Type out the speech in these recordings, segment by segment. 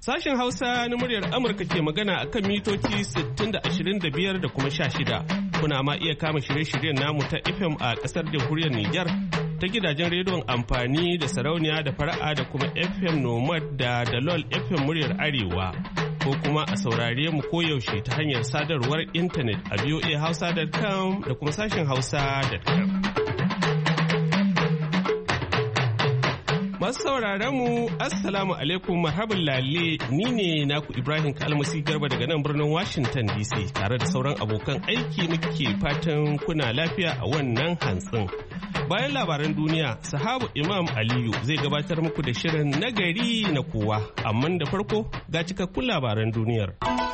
Sashen Hausa na muryar Amurka ke magana akan mitoci 60 da 25 da kuma 16. Kuna ma iya kama shirye-shiryen namu ta FM a ƙasar jamhuriyar Nijar ta gidajen rediyon amfani da sarauniya da fara'a da kuma FM Nomad da Dalol FM muryar Arewa. Ko kuma a saurare mu koyaushe ta hanyar sadarwar intanet a voahausa.com da kuma sashen hausa.com. Masu sauraron mu Assalamu alaikum marhaban lalle ni ne naku Ibrahim Kalmasi Garba daga nan birnin Washington DC tare da sauran abokan aiki muke fatan kuna lafiya a wannan hantsin. Bayan labaran duniya, sahabu Imam Aliyu zai gabatar muku da shirin nagari na kowa, amma da farko ga cikakkun labaran duniyar.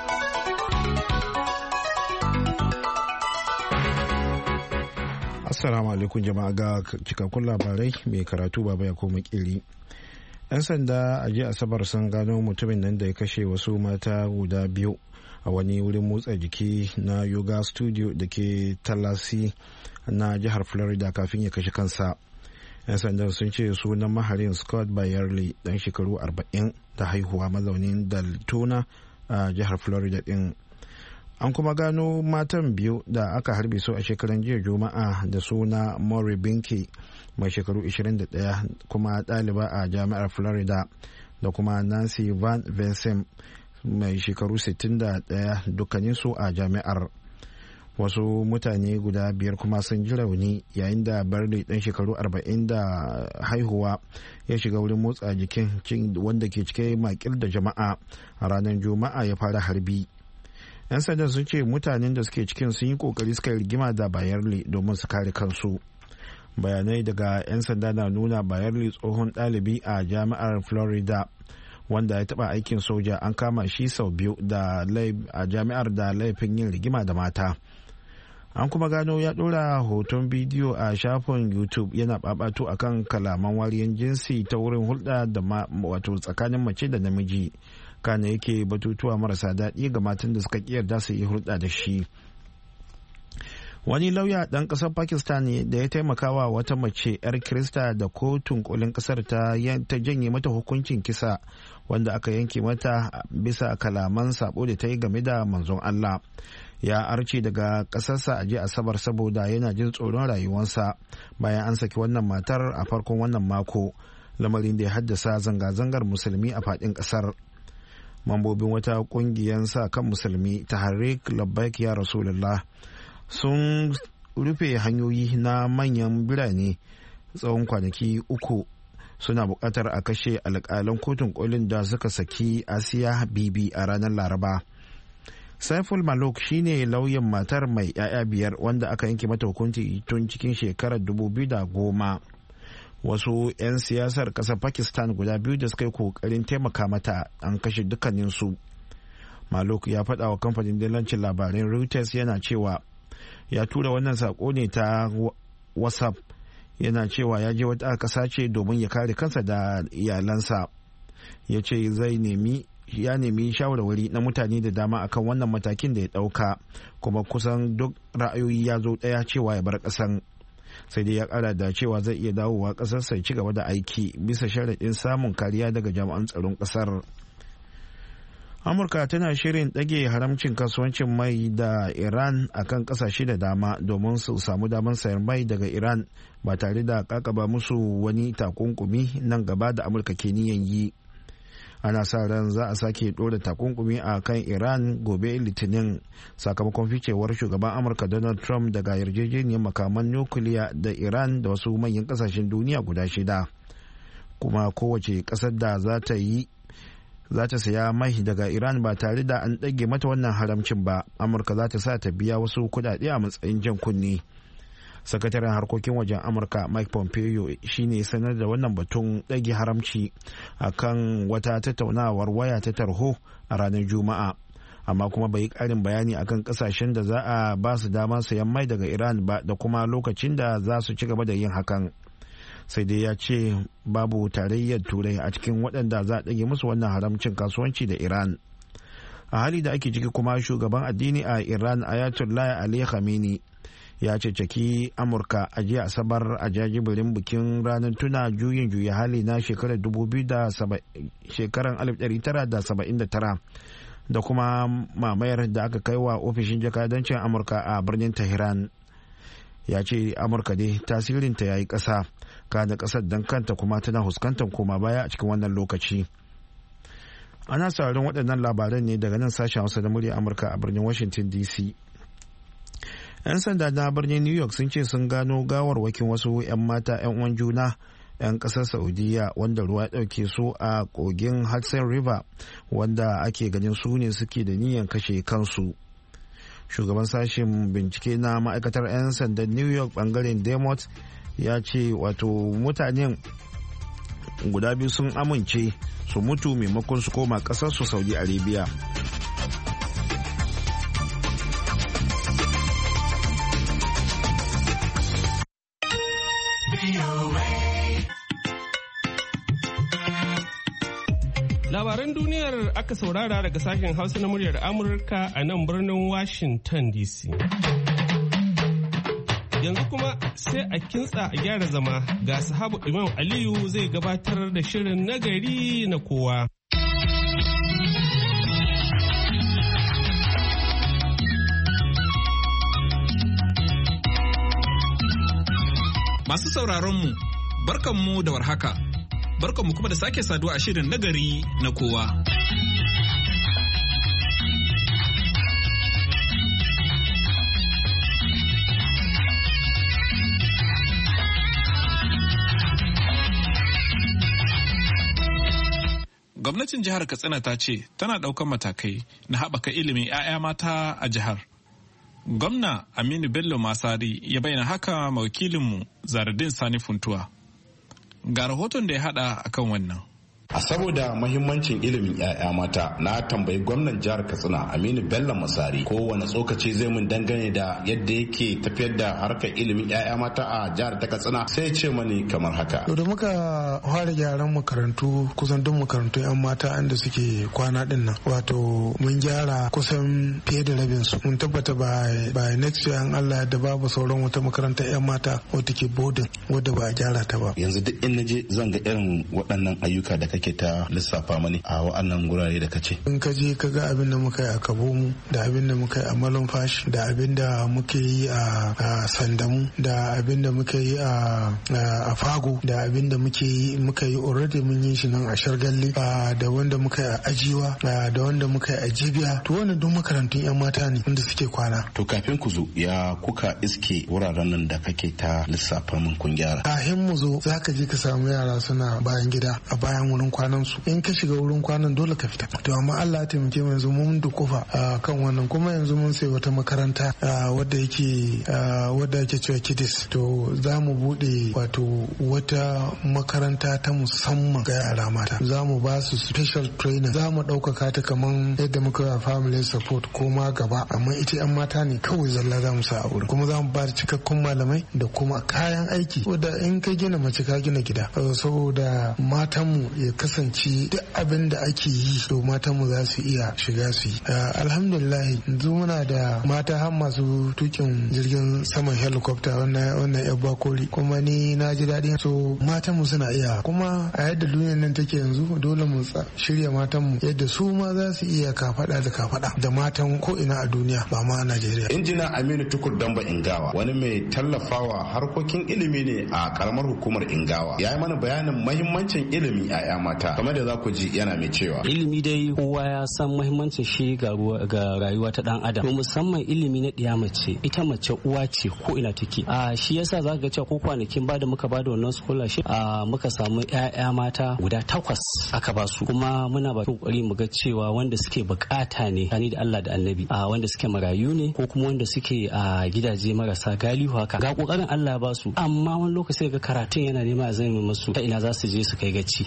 Assalamu alaikum jama'a, ga cikakkun labarai mai karatu baba ya koma kiri. 'Yan sanda a jiya Asabar sun gano mutumin nan da ya kashe wasu mata guda biyu a wani wurin motsa jiki na yoga studio da ke Tallahassee na jihar Florida kafin ya kashe kansa. 'Yan sandan sun ce sunan maharin Scott Byerly dan shekaru 40 da haihuwa mazaunin Daytona a jihar Florida din. An kuma gano matan biyu da aka harbe su a shekaran jiya Juma'a da suna Maury Binky mai shekaru 21 kuma ɗaliba a jami'ar Florida da kuma Nancy Van Vincent mai shekaru 61 dukkaninsu a jami'ar. Wasu mutane guda biyar kuma sun ji rauni yayin da Byerly ɗan shekaru 40 da haihuwa ya shiga wurin motsa jikin wanda ke cike makil da jama'a a ranar Juma'a ya fara harbi. 'Yan sanda sun ce mutanen da suke cikin sun yi kokari suka yi rigima da Byerly domin su kare kansu. Bayanai daga 'yan sanda na nuna Byerly tsohon ɗalibi a jami'ar Florida wanda ya taɓa aikin soja, an kama shi sau biyu a jami'ar da laifin yin rigima da mata. An kuma gano ya ɗora hoton bidiyo a shafin YouTube yana ɓaɓato akan kalaman wariyar jinsi ta wurin hulɗa da wato tsakanin mace da namiji. Kana yake batutuwa marasa daɗi ga matan da suka yarda su yi hulɗa da shi. Wani lauya ɗan ƙasar Pakistan da ya taimakawa wata mace 'yar Kirista da kotun kolin ƙasar ta janye mata hukuncin kisa wanda aka yanke mata bisa kalaman sabo da ta yi game da manzon Allah. Ya arce daga ƙasarsa a jiya Asabar saboda yana jin tsoron rayuwarsa bayan an saki wannan matar a farkon wannan mako, lamarin da ya haddasa zanga-zangar musulmi a faɗin ƙasar. Mambobin wata kungiyar sa kan musulmi Tahrik Labbaik ya Rasulullah sun rufe hanyoyi na manyan birane tsawon kwanaki 3 suna buƙatar a kashe alƙalan kotun kolin da suka saki Asiya Bibi a ranar Laraba. Saiful Maluk shine lauyan matar mai 'ya'ya 5 wanda aka yanke mata hukunci tun cikin shekarar 2010. Wasu 'yan siyasar ƙasar Pakistan guda biyu da suka yi kokarin taimaka mata an kashe dukkaninsu. Maluk ya faɗa wa kamfanin dillancin labaran Reuters yana cewa ya tura wannan sako ne ta WhatsApp, yana cewa ya je wata ƙasa ce domin ya kare kansa da iyalansa. Ya ce ya nemi shawarwari na mutane da dama akan wannan matakin da ya ɗauka, kuma kusan duk ra'ayoyi ya zo ɗaya cewa ya bar ƙasan. Sai dai ya kara da cewa zai iya dawowa kasarsa ya ci gaba da aiki bisa sharaɗin samun kariya daga jami'an tsaron kasar. Amurka tana shirin ɗage haramcin kasuwancin mai da Iran akan ƙasashe da dama domin su samu damar sayar mai daga Iran ba tare da kakaba musu wani takunkumi nan gaba da Amurka ke niyan yi. Ana sa ran za a sake ɗora takunkumi a kan Iran gobe Litinin sakamakon ficewar shugaban Amurka Donald Trump daga yarjejeniyar makaman nukiliya da Iran da wasu manyan kasashen duniya guda 6. Kuma kowace ƙasar da za ta saya mai daga Iran ba tare da an ɗage mata wannan haramcin ba, Amurka za ta sa ta biya wasu kuɗaɗe a matsayin jan kunne. Sakataren harkokin wajen Amurka Mike Pompeo shine sanar da wannan batun ɗage haramci a kan wata tattaunawar waya ta tarho a ranar Juma'a, amma kuma bai yi ƙarin bayani akan ƙasashen da za a ba su damar sayan mai daga Iran ba da kuma lokacin da za su ci gaba da yin hakan. Sai dai ya ce babu tarayyar Turai a cikin waɗanda za a ɗage musu wannan haramcin kasuwanci da Iran. A hali da ake ciki kuma shugaban addini a Iran Ayatollah Ali Khamenei ya ceceki amurka a jiya asabar a jajibirin bikin ranar tuna juyin juya hali na shekarar 1979 da kuma mamayar da aka kai wa ofishin jakadancin amurka a birnin tehran. Ya ce amurka dai tasirinta ya yi ƙasa, kada ƙasar don kanta kuma tana fuskantar koma baya a cikin wannan lokaci. Ana sauraron waɗannan labaran ne daga nan sashen Hausa da murya Amurka a birnin Washington DC. 'Yan sanda na birnin New York sun ce sun gano gawarwakin wasu 'yan mata 'yan uwan juna 'yan ƙasar Saudiya wanda ruwa ya ɗauke su a kogin Hudson River, wanda ake ganin su ne suke da niyyar kashe kansu. Shugaban sashen bincike na ma'aikatar 'yan sandan New York bangaren Demot ya ce wato mutanen guda biyu sun amince su mutu maimakon su koma kasar su Saudi Arabia. Labaran duniyar aka saurara daga sashen Hausa na muryar Amurka a nan birnin Washington DC. Yanzu kuma sai a kintsa a gyara zama ga sahabu Imam Aliyu zai gabatar da shirin nagari na kowa. Masu sauraronmu, barkanmu da warhaka. Barkanmu kuma da sake saduwa a shirin nagari na kowa. Gwamnatin jihar Katsina ta ce tana ɗaukar matakai na haɓaka ilimin 'ya'ya mata a jihar. Gwamna Aminu Bello Masari ya bayyana haka ma wakilinmu Zaradin Sani Funtuwa. Ga rahoton da ya haɗa akan wannan. A saboda mahimmancin ilimin 'ya'ya mata na tambayi gwamnan jihar Katsina Aminu Bello Masari kowane tsokaci zai mun dangane da yadda yake tafiyar da harkar ilimin 'ya'ya mata a jihar ta Katsina, sai ce mani kamar haka. Da muka fara gyaran makarantu kusan duk makarantu 'yan mata inda suke kwana din nan, wato mun gyara kusan fiye da rabin su. Mun tabbata by next year an Allah da babu sauran wata makarantar 'yan mata wadda ke boarding wadda ba a gyara ta ba. Yanzu duk in naje zan ga irin waɗannan ayyuka da kake ta lissafa mani a wa'annan gurare da kace. In ka je ka ga abin da muka yi a Kabomu, da abin da muka yi a Malumfashi, da abin da muke yi a Sandamu, da abin da muka yi a Fago, da abin da muka yi already mun yi shi nan a Shargalle, da wanda muka yi a Ajiwa, da wanda muka yi a Jibiya. To wannan duk makarantun 'yan mata ne wanda suke kwana. To kafin ku zo ya kuka iske wuraren nan da kake ta lissafa min kun gyara? Kafin mu zo za ka je ka samu yara suna bayan gida a bayan wurin kwanan su. In ka shiga wurin kwanan dole ka fita. To amma Allah ya taimake mu yanzu mun dukufa kan wannan, kuma yanzu mun sai wata makaranta wadda ake cewa Kidis. To za mu bude wato wata makaranta ta musamman ga yara mata. Za mu ba su special training. Za mu ɗaukaka ta kaman yadda muka yi family support ko ma gaba, amma ita 'yan mata ne kawai zalla za mu sa a wurin. Kuma za mu ba da cikakkun malamai da kuma kayan aiki. Wadda in ka gina mace ka gina gida. Saboda matanmu ya kasance duk abin da ake yi to matanmu za su iya shiga su yi. Alhamdulillah yanzu muna da mata har masu tukin jirgin saman helicopter wannan yan bakori, kuma ni na ji daɗi. So matanmu suna iya, kuma a yadda duniyar nan take yanzu dole mu shirya matanmu yadda su ma za su iya kafada da kafada da matan ko ina a duniya ba ma a Najeriya. Injina Aminu Tukur Damba Ingawa wani mai tallafawa harkokin ilimi ne a karamar hukumar Ingawa. Ya yi mana bayanin mahimmancin ilimi a 'ya mata, kamar da za ku ji yana mai cewa ilimi dai kowa ya san mahimmancin shi ga rayuwa ta dan adam, to musamman ilimi na ɗiya mace. Ita mace uwa ce ko ina take. Shi yasa za ga cewa ko kwanakin ba da muka ba da wannan scholarship muka samu 'ya'ya mata guda 8 aka ba su, kuma muna ba kokari mu ga cewa wanda suke bukata ne tani da Allah da Annabi, wanda suke marayu ne ko kuma wanda suke a gidaje marasa galihu haka, ga kokarin Allah ya ba su, amma wani lokaci ga karatun yana nema zai musu ta ina za su je su kai gaci. Kaga misali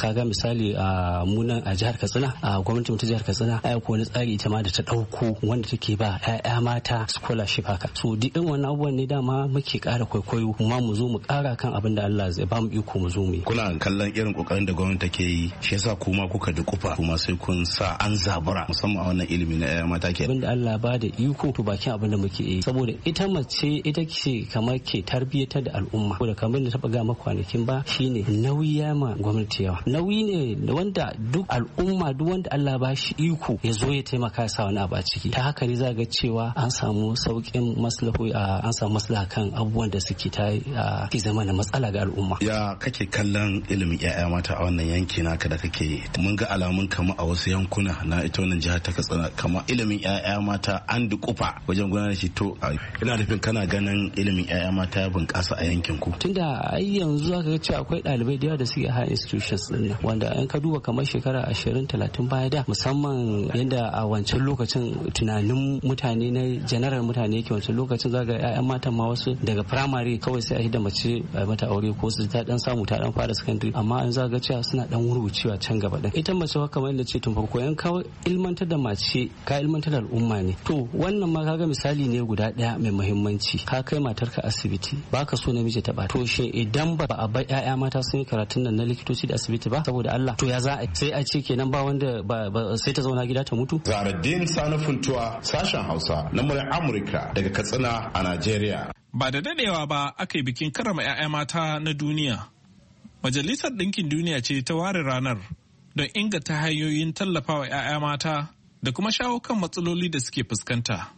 misali a munan a jihar Katsina a gwamnatin ta jihar Katsina ai ko wani tsari ita ma da ta dauko wanda take ba ƴaƴa mata scholarship haka. So duk irin wannan abubuwan ne dama muke ƙara kwaikwayo kuma mu zo mu ƙara kan abin da Allah zai ba mu iko mu zo mu yi. Kuna kallon irin kokarin da gwamnati take yi shi yasa kuma kuka dukufa kuma sai kun sa an zabura musamman a wannan ilimi na ƴaƴa mata ke. Abin da Allah ba da iko to bakin abin da muke yi saboda ita mace ita ce kamar ke tarbiyyatar da al'umma. Saboda kamar da ta ga maka kwanakin ba shine nauyi ma gwamnati yawa. Nauyi ne wanda duk al'umma duk wanda Allah ba shi iko ya zo ya taimaka sa wani abu a ciki. Ta haka ne za ga cewa an samu sauƙin maslahoyi an samu maslaha kan abubuwan da suke ki zama na matsala ga al'umma. Ya kake kallon ilimin ƴaƴa mata a wannan yanki naka da kake mun ga alamun kama a wasu yankuna na ita wannan jihar ta Katsina kama ilimin ƴaƴa mata an dukufa wajen gudanar shi to ina nufin kana ganin ilimin ƴaƴa mata ya bunƙasa a yankin ku. Tunda ai yanzu zaka ga cewa akwai ɗalibai da yawa da suke high institutions din nan wanda in ka duba kamar shekara 20-30 baya da musamman yadda a wancan lokacin tunanin mutane na general mutane yake wancan lokacin zaka ga ƴaƴan matan ma wasu daga primary kawai sai a hidda mace mata aure ko su ta dan samu ta dan fara secondary amma an zaka ga cewa suna dan wurwucewa can gaba din. Ita mace kamar yadda ce tun farko yan ka ilmantar da mace ka ilmantar da al'umma ne. To wannan ma kaga misali ne guda daya mai muhimmanci ka kai matarka asibiti baka so namiji ta ba to shi idan ba a bar ƴaƴa mata sun yi karatun nan na likitoci da asibiti ba saboda Allah to ya za a sai a ce kenan ba wanda sai ta zauna gida ta mutu. Zahraddeen Sani Funtuwa sashen Hausa na muryar Amurka daga Katsina a Najeriya. Ba da dadewa ba aka yi bikin karrama 'ya'ya mata na duniya. Majalisar Ɗinkin Duniya ce ta ware ranar don inganta hanyoyin tallafawa 'ya'ya mata da kuma shawo kan matsaloli da suke fuskanta.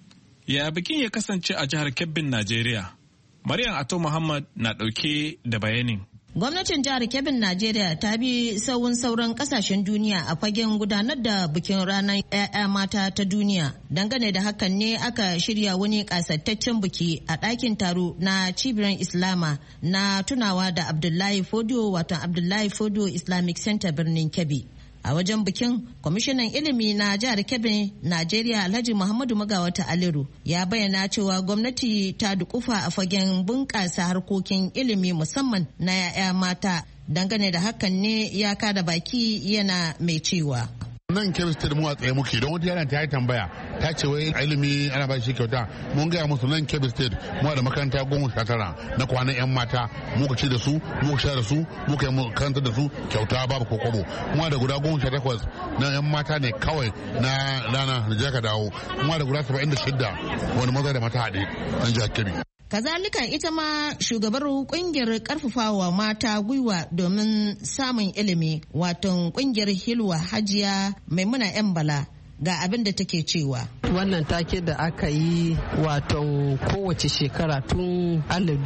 Ya bikin ya kasance a jihar Kebbin, Najeriya. Maryam Ato Muhammad na ɗauke da bayanin. Gwamnatin jihar Kebbin Najeriya ta bi sauran kasashen duniya a fagen gudanar da bikin ranar 'ya'ya mata ta duniya. Dangane da hakan ne aka shirya wani kasaitaccen biki a ɗakin taro na cibiyar Islama na tunawa da Abdullahi Fodio wato Abdullahi Fodio Islamic Center birnin Kebbi. A wajen bikin, kwamishinan ilimi na jihar Kebbi, Najeriya Alhaji Muhammadu Magawata Aliru ya bayyana cewa gwamnati ta dukufa a fagen bunƙasa harkokin ilimi musamman na 'ya'ya mata. Dangane da hakan ne ya kada baki yana mai cewa. Nan Kebbi State mu a tsaye muke don wata yana ta yi tambaya ta ce wai ilimi ana ba shi kyauta mun gaya musu nan Kebbi State mu da makaranta 19 na kwanan 'yan mata muka ci da su muka sha da su muka yi karanta da su kyauta babu kokobo mu da guda 18 na 'yan mata ne kawai na rana da jaka dawo mu da guda 76 wani maza da mata haɗe an jihar Kebbi. Kazalika ita ma shugabar kungiyar karfafawa mata gwiwa domin samun ilimi wato kungiyar Hilwa Hajiya Maimuna 'yan Bala ga abin da take cewa. Wannan take da aka yi wato kowace shekara tun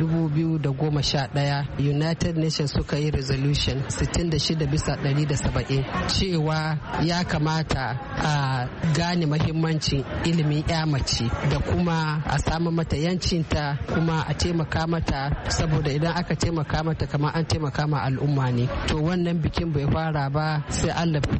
2011 United Nations suka yi resolution 66 bisa 170 cewa ya kamata a gane mahimmancin ilimin ya mace da kuma a samu mata yancinta kuma a taimaka mata saboda idan aka taimaka mata kamar an taimaka ma al'umma ne. To wannan bikin bai fara ba sai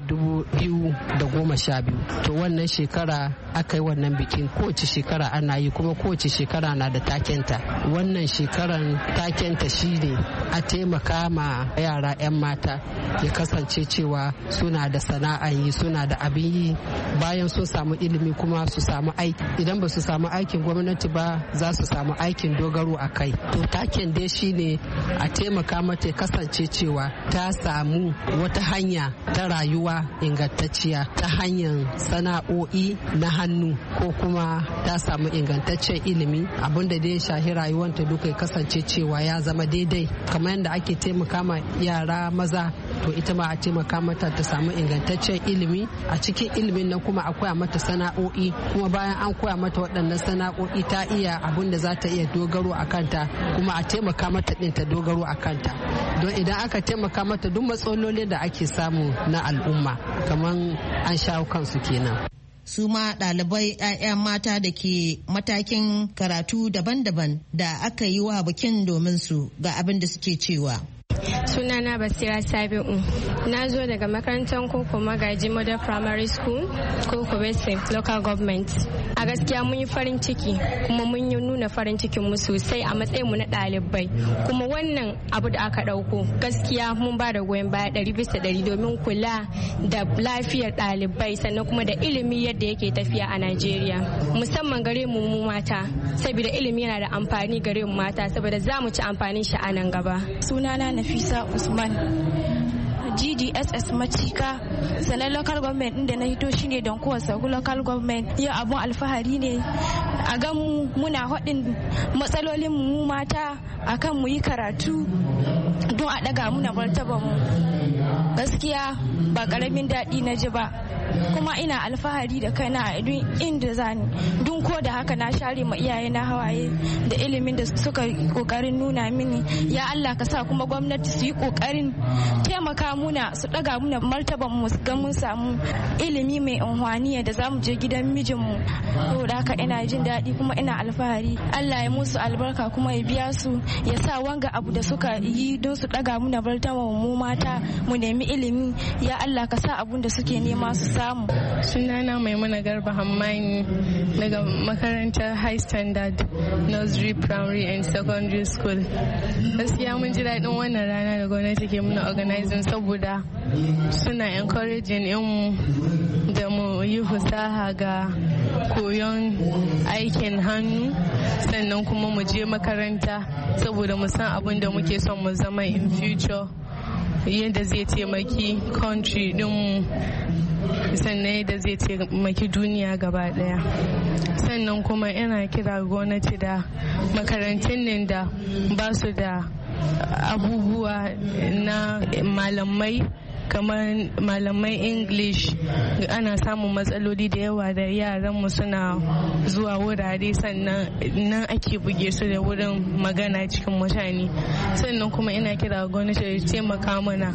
2012. To wannan shekara aka yi wannan bikin kowace shekara ana yi kuma kowace shekara na da takenta. Wannan shekaran takenta shine a taimaka ma yara 'yan mata ya kasance cewa suna da sana'a yi suna da abin yi bayan sun samu ilimi kuma su samu aiki idan ba su samu aikin gwamnati ba za su samu aikin dogaro a kai. To taken dai shine a taimaka mata ya kasance cewa ta samu wata hanya ta rayuwa ingantacciya ta hanyar sana'o'i na hannu ko kuma ta samu ingantaccen ilimi abinda dai shahi rayuwanta duka ya kasance cewa ya zama daidai kamar yadda ake taimaka ma yara maza to ita ma a taimaka mata ta samu ingantaccen ilimi a cikin ilimin nan kuma a koya mata sana'o'i kuma bayan an koya mata waɗannan sana'o'i ta iya abinda za ta iya dogaro a kanta kuma a taimaka mata ɗin ta dogaro a kanta don idan aka taimaka mata duk matsalolin da ake samu na al'umma kamar an shawo kansu kenan. Su ma ɗalibai 'ya'yan mata da ke matakin karatu daban-daban da aka yi wa bikin domin su ga abin da suke cewa. Sunana Basira Sabi'u. Na zo daga makarantar Koko Magaji Model Primary School, Koko Bese Local Government. A gaskiya mun yi farin ciki kuma mun yi nuna farin cikin mu sosai a matsayin mu na ɗalibai. Kuma wannan abu da aka ɗauko gaskiya mun ba da goyon baya 100% domin kula da lafiyar ɗalibai sannan kuma da ilimi yadda yake tafiya a Najeriya. Musamman gare mu mata, saboda ilimi yana da amfani gare mu mata saboda za mu ci amfanin shi a nan gaba. Sunana Nafisa Usman, GDSS Macika, sannan local government inda na hito shine don kowa sagu local government. Yau abun alfahari ne a gan muna haɗin matsalolin mu mata akan mu yi karatu don a ɗaga muna martaba mu. Gaskiya ba ƙaramin daɗi na ji ba, kuma ina alfahari da kaina a inda zani dun ko da haka na share ma iyaye na hawaye da ilimin da suka kokarin nuna mini. Ya Allah ka sa kuma gwamnati su yi kokarin taimaka muna, su daga muna martaban mu ga mun samu ilimi mai unhwaniya da zamu je gidan mijin mu. Saboda haka ina jin daɗi kuma ina alfahari. Allah ya musu albarka kuma ya biya su, ya sa wanga abu da suka yi don su daga muna martaban mu mata mu nemi ilimi. Ya Allah ka sa abun da suke nema su samu. Sunana Maimuna Garba Hammani daga makarantar High Standard Nursery Primary and Secondary School. Gaskiya mun ji daɗin wannan rana da gwamnati ke muna organizing saboda suna encouraging mu da mu yi fasaha ga koyon aikin hannu, sannan kuma mu je makaranta saboda mu san abin da muke son mu zama in future, yadda zai taimaki country dinmu, sannan yadda zai taimaki duniya gaba daya. Sannan kuma ina kira gwamnati da makarantun nan da ba su da abubuwa na malamai kamar malaman English, ana samun matsaloli da yawa da yaranmu suna zuwa wurare sannan nan ake buge su da wurin magana cikin mutane. Sannan kuma ina kira gwamnati da taimaka mana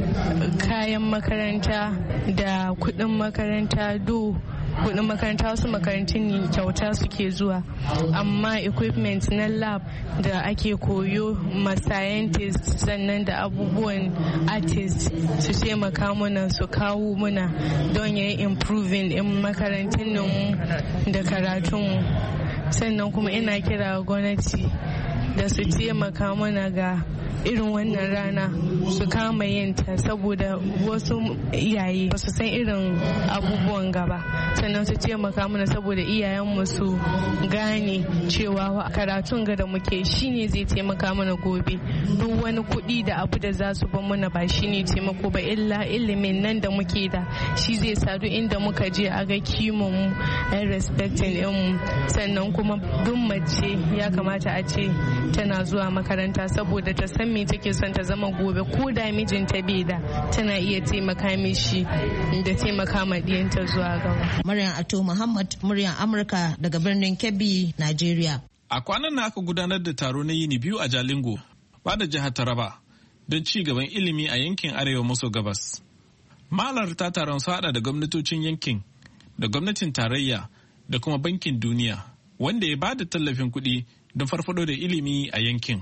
kayan makaranta da kuɗin makaranta. Kudin makaranta wasu makarantun ne kyauta suke zuwa, amma equipment na lab da ake koyo ma scientist sannan da abubuwan artist su taimaka mana su kawo muna don ya yi improving in makarantun nan da karatunmu. Sannan kuma ina kira gwamnati da su taimaka mana ga irin wannan rana su kama yinta saboda wasu iyaye ba su san irin abubuwan gaba, sannan su taimaka mana saboda iyayenmu su gane cewa karatun ga da muke shine zai taimaka mana gobe. Duk wani kuɗi da abu da za su ban mana ba shine taimako ba, illa ilimin nan da muke da shi zai sadu inda muka je a ga kimon mu a respecting mu. Sannan kuma duk mace ya kamata a ce tana zuwa makaranta saboda ta san me take son ta zama gobe, ko da mijinta bai da tana iya taimaka mishi da taimaka ma diyanta zuwa gaba. Maryam Ato Muhammad, muryar Amurka daga birnin Kebbi, Najeriya. A kwanan na aka gudanar da taro na yini biyu a Jalingo, ba da jihar Taraba, don ci gaban ilimi a yankin Arewa maso gabas. Mahalarta taron su hada da gwamnatocin yankin, da gwamnatin tarayya, da kuma bankin duniya, wanda ya ba da tallafin kuɗi don farfado da ilimi a yankin.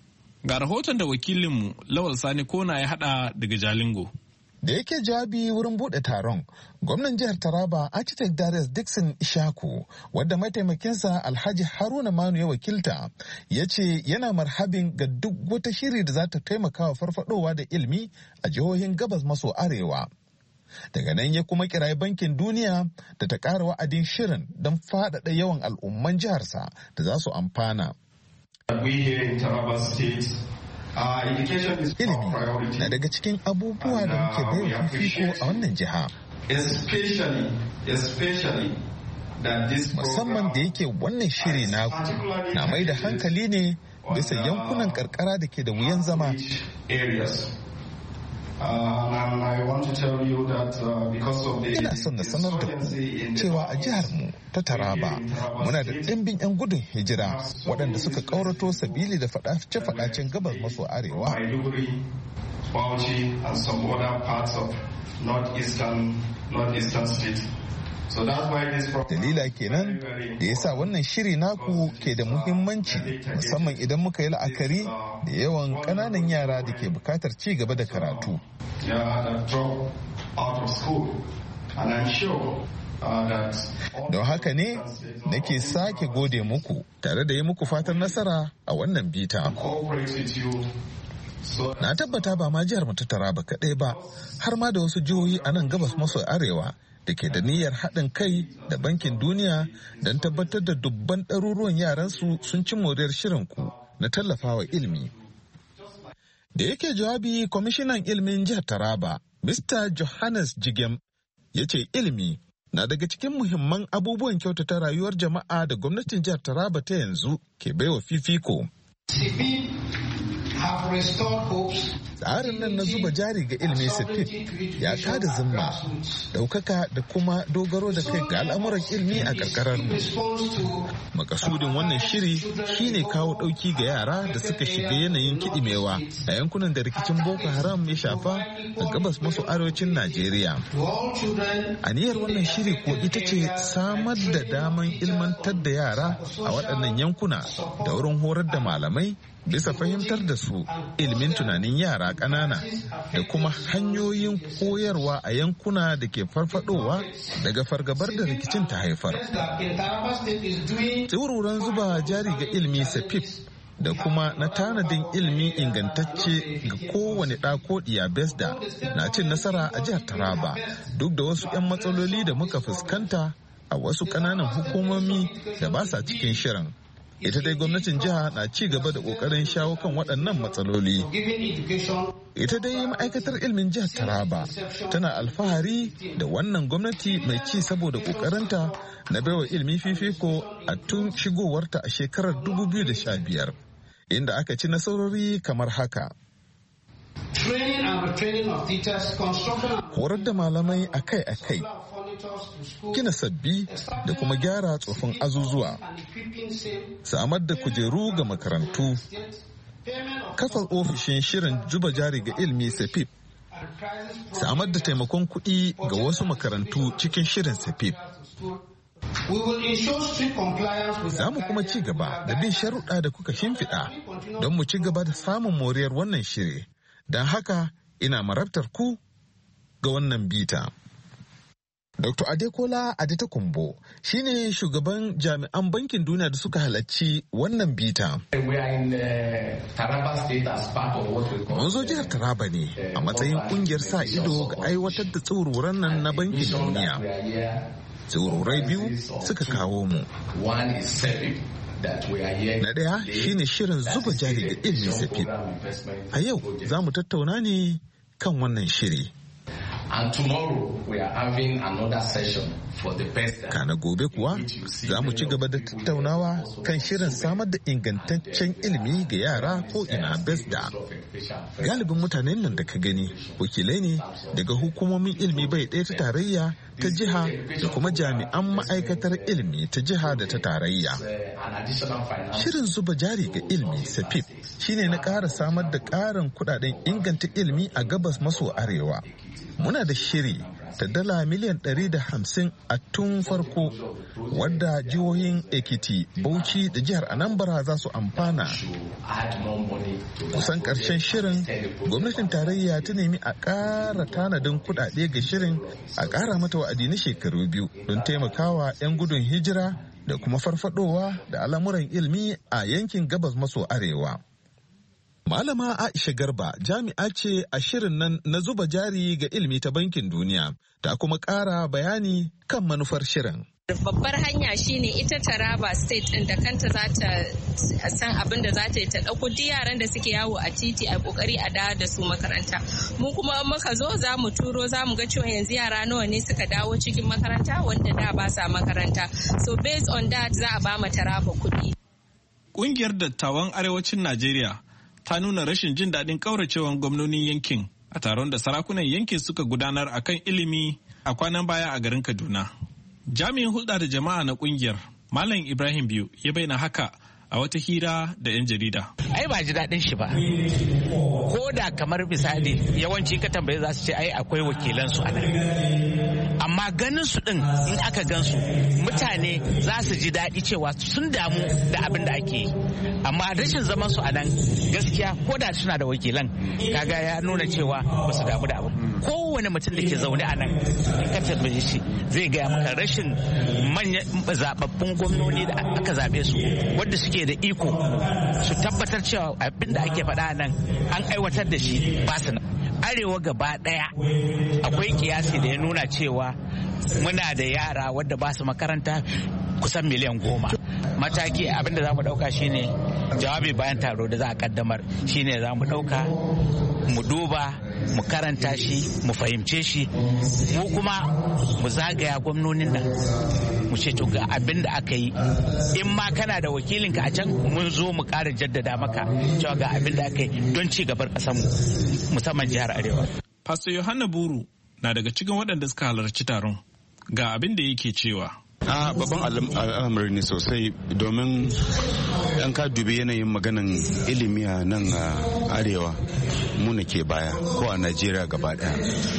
Ga rahoton da wakilinmu Lawal Sani Kona ya hada daga Jalingo. Da yake jawabi wurin bude taron, gwamnan jihar Taraba Architect Darius Dixon Ishaku, wadda mataimakinsa Alhaji Haruna Manu ya wakilta, ya ce yana marhabin ga duk wata shiri da za ta taimaka wa farfadowa da ilimi a jihohin gabas maso arewa. Daga nan ya kuma kirayi bankin duniya da ta ƙara wa'adin shirin don faɗaɗa yawan al'umman jiharsa da za su amfana. Ilimi na daga cikin abubuwa da muke baiwa fifiko a wannan jiha. Musamman da yake wannan shiri naku na mai da hankali ne bisa yankunan karkara da ke da wuyan zama. Ina son na sanar da ku cewa a jihar mu ta Taraba muna da ɗimbin 'yan gudun hijira waɗanda suka ƙaurato sabili da faɗace-faɗacen gabas maso arewa. Dalila kenan da ya sa wannan shiri naku ke da muhimmanci, musamman idan muka yi la'akari da yawan ƙananan yara da ke bukatar ci gaba da karatu. Don haka ne nake sake gode muku tare da yi muku fatan nasara a wannan bita. Na tabbata ba ma jihar mu ta Taraba kaɗai ba, har ma da wasu jihohi a nan gabas maso arewa da ke da niyyar haɗin kai da Bankin Duniya don tabbatar da dubban ɗaruruwan yaransu sun ci moriyar shirinku na tallafawa ilimi. Da yake jawabi, kwamishinan ilimin jihar Taraba, Mr. Johannes Jigem, ya ce ilimi na daga cikin muhimman abubuwan kyautata rayuwar jama'a da gwamnatin jihar Taraba ta yanzu ke baiwa fifiko. Tsarin nan na zuba jari ga ilimi SAPIP ya kada zimma, ɗaukaka da kuma dogaro da kai ga al'amuran ilimi a karkarar mu. Makasudin wannan shiri shine kawo ɗauki ga yara da suka shiga yanayin kiɗimewa a yankunan da rikicin Boko Haram ya shafa a gabas maso arewacin Najeriya. Aniyar wannan shiri ko ita ce samar da daman ilmantar da yara a waɗannan yankuna da wurin horar da malamai bisa fahimtar da su ilimin tunanin yara ƙanana da kuma hanyoyin koyarwa a yankuna da ke farfadowa daga fargabar da rikicin ta haifar. Tsiruran zuba jari ga ilimi SAPIP da kuma na tanadin ilimi ingantacce ga kowane ɗa ko ɗiya BESDA na cin nasara a jihar Taraba duk da wasu 'yan matsaloli da muka fuskanta a wasu ƙananan hukumomi da ba sa cikin shirin. Ita dai gwamnatin jiha na ci gaba da kokarin shawo kan waɗannan matsaloli. Ita dai ma'aikatar ilimin jihar Taraba tana alfahari da wannan gwamnati mai ci saboda kokarinta na baiwa ilimi fifiko a tun shigowarta a shekarar 2015, inda aka ci nasarori kamar haka. Horar da malamai akai-akai, gina sabbi da kuma gyara tsofin azuzuwa, samar da kujeru ga makarantu, kafa ofishin shirin zuba jari ga ilmi SAPIP, samar da taimakon kuɗi ga wasu makarantu cikin shirin SAPIP. Za mu kuma ci gaba da bin sharuɗa da kuka shimfiɗa don mu ci gaba da samun moriyar wannan shiri. Don haka ina marabtar ku ga wannan bita. Dr. Adekola Adetokunbo shine shugaban jami'an Bankin Duniya da suka halarci wannan bita. Mun zo jihar Taraba ne a matsayin kungiyar sa ido ga aiwatar da tsauraran nan na Bankin Duniya. Tsaurai biyu suka kawo mu. Na ɗaya shine shirin zuba jari ga ilimin SAPIP. A yau za mu tattauna ne kan wannan shiri. And tomorrow we are having another session for the best. Kana gobe kuwa za mu ci gaba da tattaunawa kan shirin samar da ingantaccen ilimi ga yara ko ina BESDA. Galibin mutanen nan da ka gani wakilai ne daga hukumomin ilimi bai ɗaya ta tarayya, ta jiha da kuma jami'an ma'aikatar ilimi ta jiha da ta tarayya. Shirin zuba jari ga ilimi SAPIP shine na ƙara samar da ƙarin kuɗaɗen inganta ilimi a gabas maso arewa. Muna da shiri ta dala miliyan 150 a tun farko wadda jihohin Ekiti, Bauchi da jihar Anambra za su amfana. Kusan ƙarshen shirin, gwamnatin tarayya ta nemi a ƙara tanadin kuɗaɗe ga shirin, a ƙara mata wa'adi na shekaru 2 don taimakawa 'yan gudun hijira da kuma farfadowa da al'amuran ilimi a yankin gabas maso arewa. Malama Aisha Garba jami'a ce a shirin nan na zuba jari ga ilimi ta Bankin Duniya, ta kuma ƙara bayani kan manufar shirin. Babbar hanya shine ita Taraba State ɗin da kanta za ta san abin da za ta yi, ta ɗauko duk yaran da suke yawo a titi a kokari a dawo da su makaranta. Mu kuma muka zo za mu turo za mu ga cewa yanzu yara nawa ne suka dawo cikin makaranta wanda da ba sa makaranta. So based on that za a ba mu Taraba kuɗi. Ƙungiyar dattawan arewacin Najeriya ta nuna rashin jin daɗin ƙauracewan gwamnonin yankin a taron da sarakunan yankin suka gudanar akan ilimi a kwanan baya a garin Kaduna. Jami'in hulɗa da jama'a na ƙungiyar Malam Ibrahim Biyu ya bayyana haka a wata hira da 'yan jarida. Ai ba ji daɗin shi ba. Ko da kamar misali yawanci ka tambaye za su ce ai akwai wakilansu a nan. Amma ganin su din in aka gansu mutane za su ji daɗi cewa sun damu da abin da ake yi. Amma rashin zaman su a nan gaskiya ko da suna da wakilan kaga ya nuna cewa ba su damu da abu. Kowane mutum da ke zaune a nan in ka tambaye shi zai gaya maka rashin manyan zababbun gwamnoni da aka zabe su wadda suke da iko su tabbatar cewa abin da ake faɗa nan an aiwatar da shi ba su nan. Arewa gaba ɗaya akwai kiyasi da ya nuna cewa muna da yara wadda ba su makaranta kusan miliyan 10. Mataki abin da za mu ɗauka shine jawabi bayan taro da za a kaddamar shine za mu ɗauka mu duba mu karanta shi mu fahimce shi mu kuma mu zagaya gwamnonin nan mu ce to ga abin da aka yi in ma kana da wakilinka a can mun zo mu ƙara jaddada maka cewa ga abin da aka yi don ci gabar ƙasarmu musamman jihar Arewa. Pastor Yohana Buru na daga cikin waɗanda suka halarci taron ga abin da yake cewa. Babban al'amari ne sosai domin yan ka dubi yanayin maganan ilimi a nan a arewa muna ke baya ko a Najeriya gaba daya.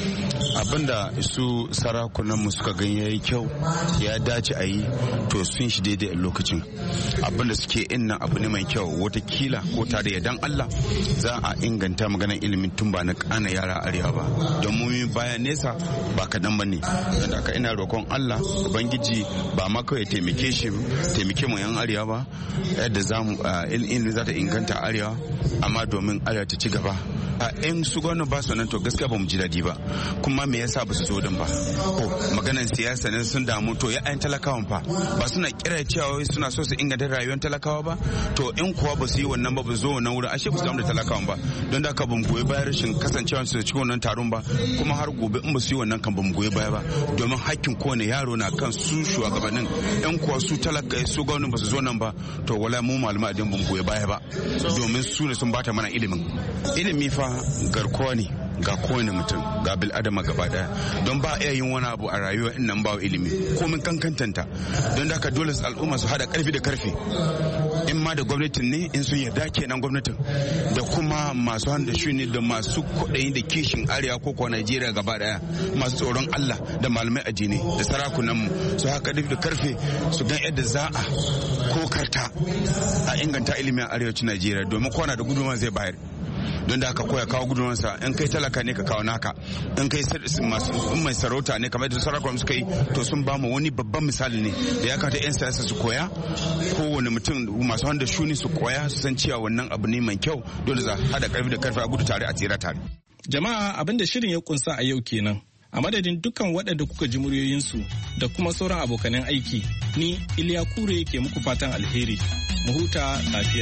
Abinda su sarakunanmu suka gan yayi kyau ya dace a yi to sun shi daidai a lokacin. Abinda suke inna abu ne mai kyau watakila ko tare da dan Allah za a inganta maganan ilimin tun ba na kana yara arewa ba don mu baya nesa ba kaɗan ba ne. Don haka ina roƙon Allah Ubangiji ba ma kawai taimake mu yan arewa ba yadda za mu ilimi za ta inganta arewa amma domin arewa ta ci gaba. In su gwamnati ba su nan to gaskiya ba mu ji daɗi ba kuma me yasa ba su zo din ba maganan siyasa ne sun damu to ya ayin talakawan fa ba suna kira cewa suna so su inganta rayuwar talakawa ba to in kuwa ba su yi wannan ba zo wannan wurin ashe ba su damu da talakawan ba don da ka ban goyi bayan rashin kasancewa su cikin wannan taron ba kuma har gobe in ba su yi wannan kan ban goyi baya ba domin hakkin kowane yaro na kan su shugabannin yan kuwa su talaka su gwamnati ba su zo nan ba to wala mu malama adin ban goyi baya ba domin su ne sun bata mana ilimi fa garkuwa ne ga kowane mutum ga bil adama gaba daya don ba iya yin wani abu a rayuwa in nan ba ilimi komin kankantanta don da haka dole al'umma su hada karfi da karfi in ma da gwamnatin ne in sun yarda kenan gwamnatin da kuma masu handa shuni da masu kuɗi da kishin arewa ko kuwa Najeriya gaba daya masu tsoron Allah da malamai addini da sarakunanmu su haka karfi da karfi su gan yadda za a kokarta a inganta ilimin arewacin Najeriya domin kowa da gudunmawa zai bayar don da aka koya kawo gudunansa in kai talaka ne ka kawo naka in kai mai sarauta ne kamar da sarakuna suka yi to sun ba mu wani babban misali ne da ya kamata 'yan siyasa su koya kowane mutum masu handa shuni su koya su san cewa wannan abu ne mai kyau dole za hada karfi da karfi a gudu tare a tsira tare. Jama'a abin da shirin ya kunsa a yau kenan. A madadin dukkan waɗanda kuka ji muryoyinsu da kuma sauran abokanan aiki ni Iliya Kure ke muku fatan alheri mu huta lafiya.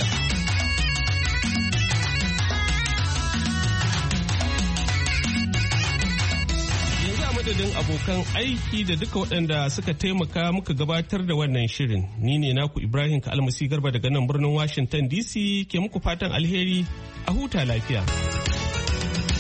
Madadin abokan aiki da duka waɗanda suka taimaka muka gabatar da wannan shirin ni ne naku Ibrahim Kalmasi Garba daga nan birnin Washington DC ke muku fatan alheri a huta lafiya.